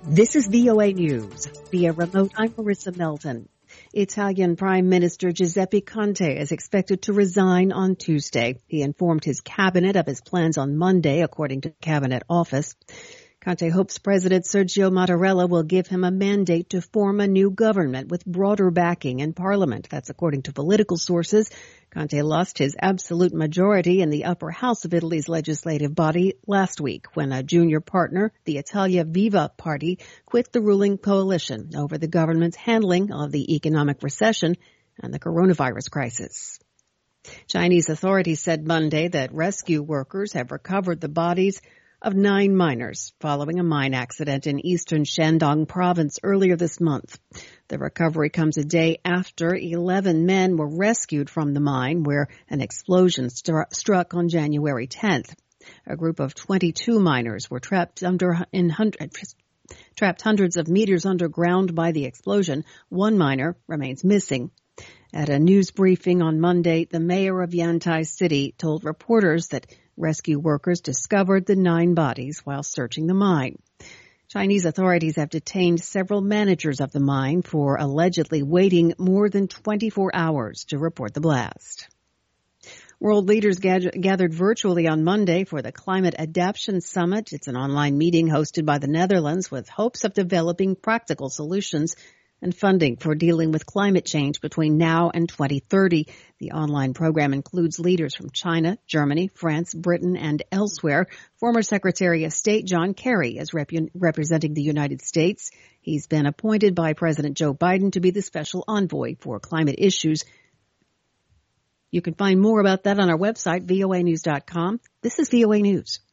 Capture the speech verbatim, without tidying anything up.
This is V O A News. Via remote, I'm Marissa Melton. Italian Prime Minister Giuseppe Conte is expected to resign on Tuesday. He informed his cabinet of his plans on Monday, according to the Cabinet Office. Conte hopes President Sergio Mattarella will give him a mandate to form a new government with broader backing in Parliament. That's according to political sources. Conte lost his absolute majority in the upper house of Italy's legislative body last week when a junior partner, the Italia Viva party, quit the ruling coalition over the government's handling of the economic recession and the coronavirus crisis. Chinese authorities said Monday that rescue workers have recovered the bodies of nine miners following a mine accident in eastern Shandong province earlier this month. The recovery comes a day after eleven men were rescued from the mine where an explosion st- struck on January tenth. A group of twenty-two miners were trapped under in hundreds trapped hundreds of meters underground by the explosion. One miner remains missing. At a news briefing on Monday, the mayor of Yantai City told reporters that rescue workers discovered the nine bodies while searching the mine. Chinese authorities have detained several managers of the mine for allegedly waiting more than twenty-four hours to report the blast. World leaders gathered virtually on Monday for the Climate Adaptation Summit. It's an online meeting hosted by the Netherlands with hopes of developing practical solutions and funding for dealing with climate change between now and twenty thirty. The online program includes leaders from China, Germany, France, Britain, and elsewhere. Former Secretary of State John Kerry is rep- representing the United States. He's been appointed by President Joe Biden to be the special envoy for climate issues. You can find more about that on our website, V O A news dot com. This is V O A News.